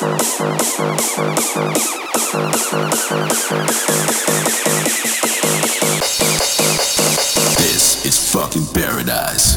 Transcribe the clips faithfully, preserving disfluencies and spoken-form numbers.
This is fucking paradise.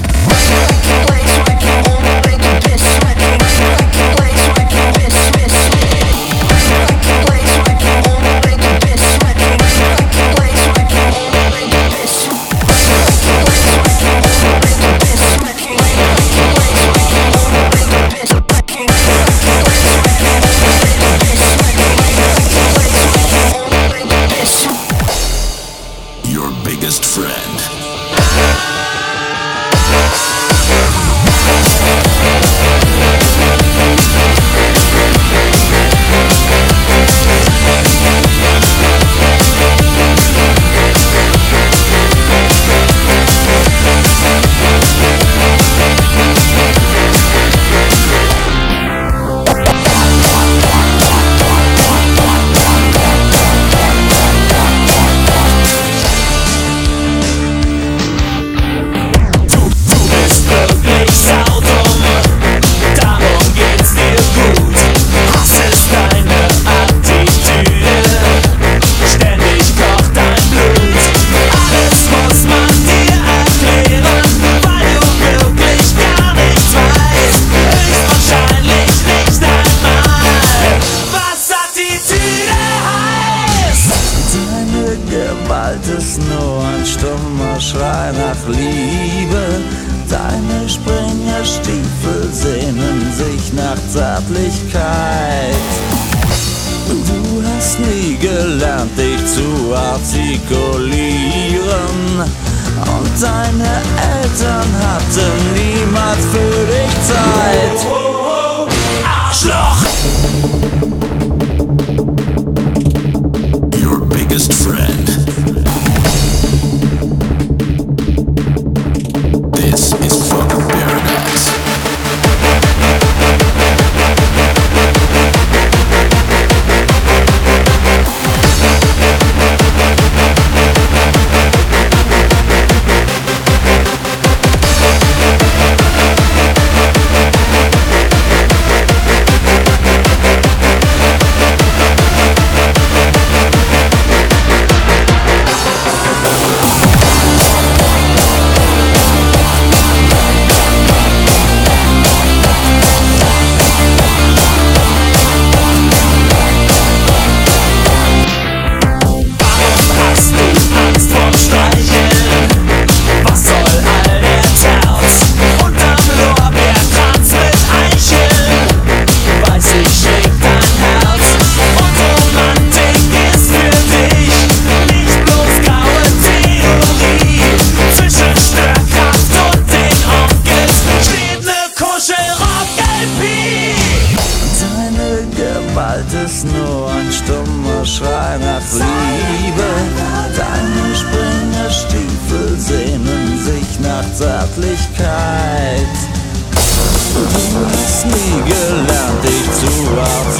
Your biggest friend. Gewalt ist nur ein stummer Schrei nach Liebe. Deine Springerstiefel sehnen sich nach Zärtlichkeit. Du hast nie gelernt, dich zu artikulieren. Und deine Eltern hatten niemals für dich Zeit. Arschloch! Your biggest friend. This is fucking paradise. Gewalt ist nur ein stummer Schrei nach Liebe. Deine Springerstiefel sehnen sich nach Zärtlichkeit. Du hast nie gelernt, dich zu